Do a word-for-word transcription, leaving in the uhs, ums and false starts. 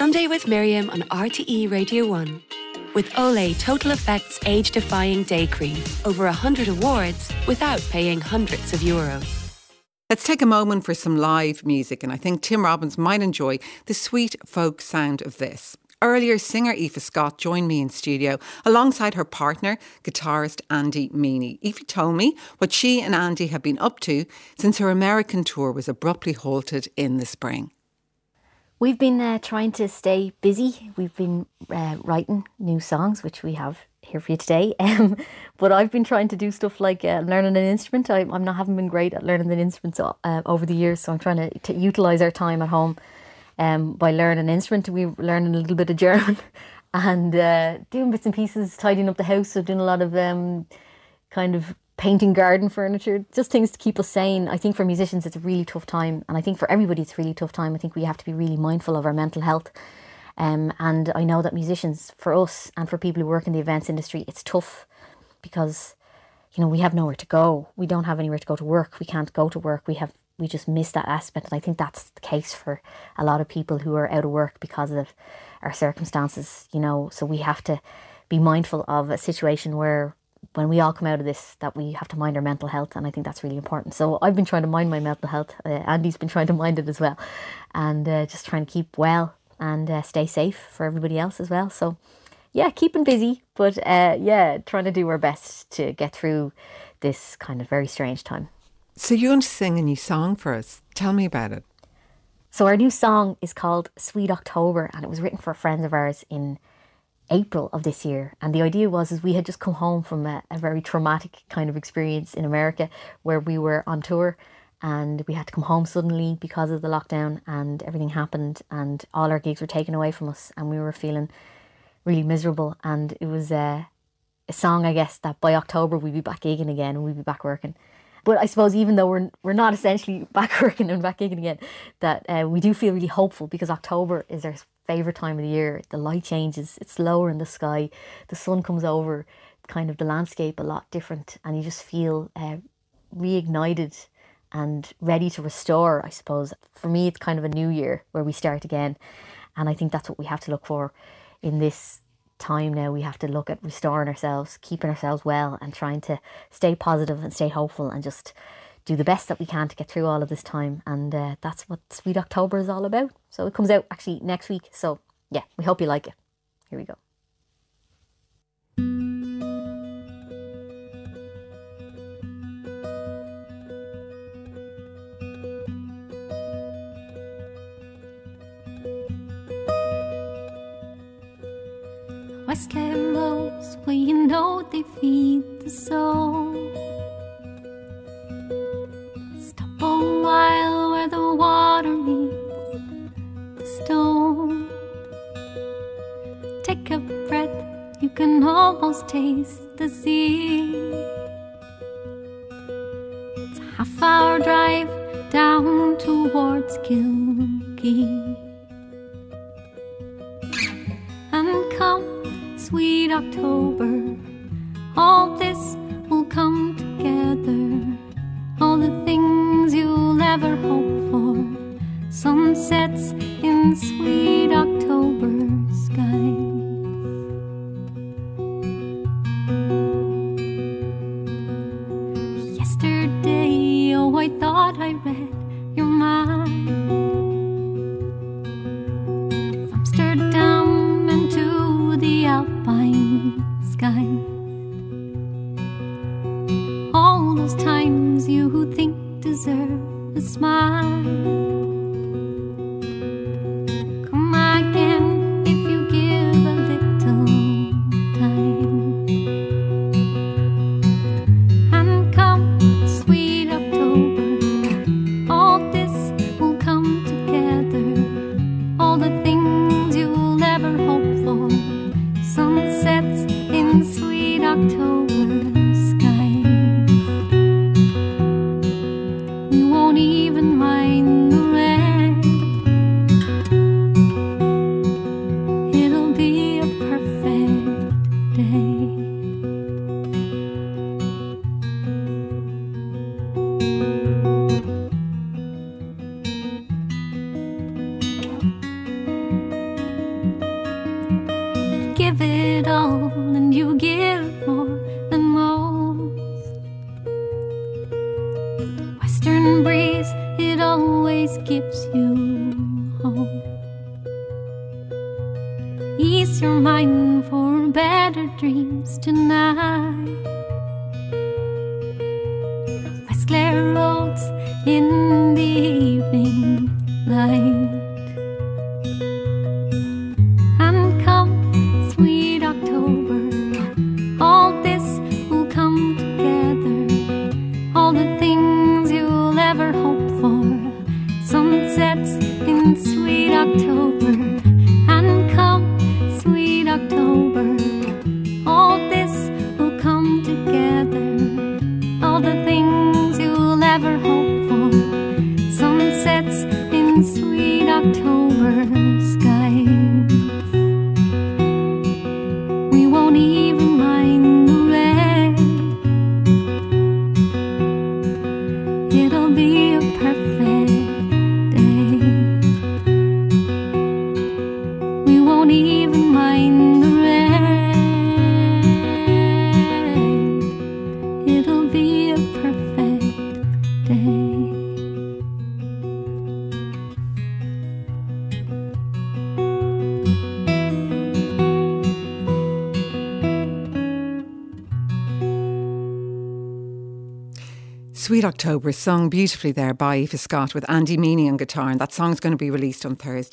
Sunday with Miriam on R T E Radio one. With Olay Total Effects Age-Defying Day Cream. Over one hundred awards without paying hundreds of euros. Let's take a moment for some live music, and I think Tim Robbins might enjoy the sweet folk sound of this. Earlier, singer Aoife Scott joined me in studio alongside her partner, guitarist Andy Meany. Aoife told me what she and Andy have been up to since her American tour was abruptly halted in the spring. We've been uh, trying to stay busy. We've been uh, writing new songs, which we have here for you today. Um, but I've been trying to do stuff like uh, learning an instrument. I, I'm not haven't been great at learning an instrument uh, over the years, so I'm trying to, to utilise our time at home um, by learning an instrument. We're learning a little bit of German and uh, doing bits and pieces, tidying up the house. So doing a lot of um, kind of painting garden furniture, just things to keep us sane. I think for musicians it's a really tough time, and I think for everybody it's a really tough time. I think we have to be really mindful of our mental health. Um, and I know that musicians, for us and for people who work in the events industry, it's tough because, you know, we have nowhere to go. We don't have anywhere to go to work. We can't go to work. We have we just miss that aspect. And I think that's the case for a lot of people who are out of work because of our circumstances, you know. So we have to be mindful of a situation where when we all come out of this, that we have to mind our mental health, and I think that's really important. So I've been trying to mind my mental health. Uh, Andy's been trying to mind it as well, and uh, just trying to keep well and uh, stay safe for everybody else as well. So yeah, keeping busy, but uh, yeah, trying to do our best to get through this kind of very strange time. So you're going to sing a new song for us. Tell me about it. So our new song is called Sweet October, and it was written for friends of ours in April of this year. And the idea was is we had just come home from a, a very traumatic kind of experience in America where we were on tour and we had to come home suddenly because of the lockdown, and everything happened and all our gigs were taken away from us and we were feeling really miserable. And it was a, a song, I guess, that by October we'd be back gigging again and we'd be back working. But I suppose even though we're we're not essentially back working and back gigging again, that uh, we do feel really hopeful because October is our favourite time of the year. The light changes, it's lower in the sky, the sun comes over, kind of the landscape a lot different, and you just feel uh, reignited and ready to restore, I suppose. For me, it's kind of a new year where we start again, and I think that's what we have to look for in this time now. We have to look at restoring ourselves, keeping ourselves well, and trying to stay positive and stay hopeful and just do the best that we can to get through all of this time. And uh, that's what Sweet October is all about. So it comes out actually next week. So yeah, we hope you like it. Here we go. Westland roads, well, you know they feed the soul. Stop a while where the water meets the stone. Take a breath, you can almost taste the sea. It's a half hour drive down towards Kilkee. And come Sweet October, all this will come together. All the things you'll ever hope for, sunsets in sweet October skies. Yesterday, oh, I thought I read your mind. From Amsterdam into the Alpine sky. it all and you give more than most. Western breeze, it always keeps you home. Ease your mind for better dreams tonight. West Clare roads in the evening light. And come, sweet October, all this will come together. All the things you'll ever hope for. Sunsets in sweet October. And come, sweet October, all this will come together. All the things you'll ever hope for. Sunsets in sweet October skies. We won't even mind the rain. It'll be a perfect day. We won't even mind the rain. It'll be a perfect day. Sweet October, sung beautifully there by Aoife Scott with Andy Meany on guitar, and that song's going to be released on Thursday.